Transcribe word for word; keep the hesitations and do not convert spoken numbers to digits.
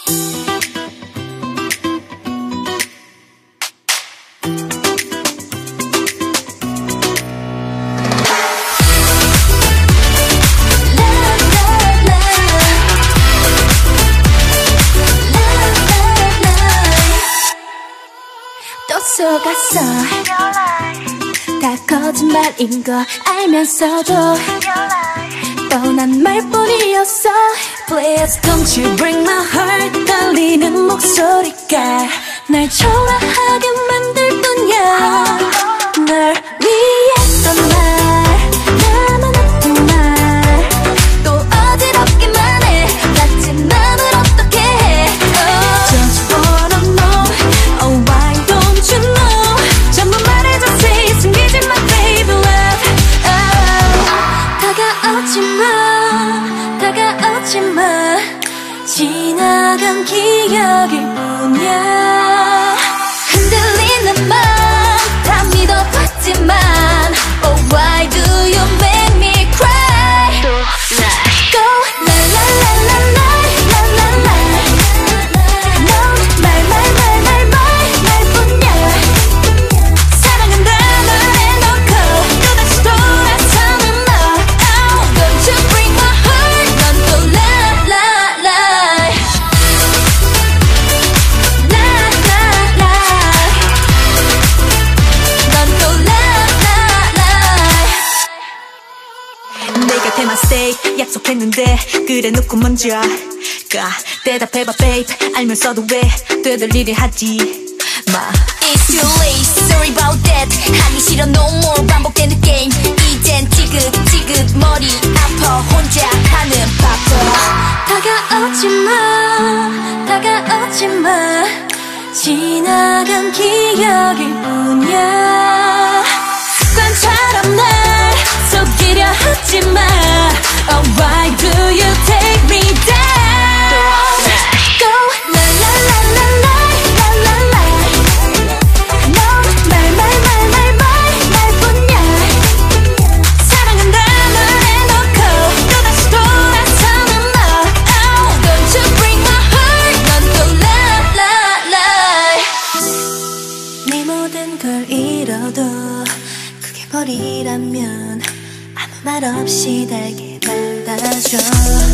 속았어. 다 거짓말인 거 알면서도 뻔한 말뿐이었어. Please don't you break my heart. 떨리는 목소리가 날 초라하게 만들 뿐이야. 널 위했던 말, 나만 했던 말, 또 어지럽기만 해. 같은 맘을 어떻게 해. oh. Just wanna know, oh why don't you know. 전부 말해줘 say, 숨기지 마 baby love. oh. 다가오지 마, 다가오지 마. 지나간 기억일 뿐이야. 흔들리는 맘 다 믿어봤지만 oh why do you make me cry. Go la la la la la la la la. 넌 말 말 말 말 말 말뿐이야. 사랑한다 말해놓고 또다시 돌아서는 너. oh, Don't you break my heart. 넌 또 lie lie lie lie lie lie. 넌 또 lie lie lie. 내 곁에만 stay 약속했는데 그래 놓고 먼저 가. 대답해봐 babe. 알면서도 왜 되돌리려 하지 마. It's too late, sorry about that. 하기 싫어 no more 반복되는 게임. 이젠 지긋지긋 머리 아파 혼자 하는 파토. 다가오지 마, 다가오지 마. 지나간 기억일 뿐이야. 습관처럼 날 속이려 하지 마. Oh why do you take me down. Go la la la la la la la la. 넌 말 말 말 말 말 말뿐이야. 사랑한다 말해놓고 또다시 돌아서는 너. oh, Don't you break my heart. 넌 또 lie lie lie. 네 모든 걸 잃어도 그게 버리라면 아무 말 없이 달게 받아줘.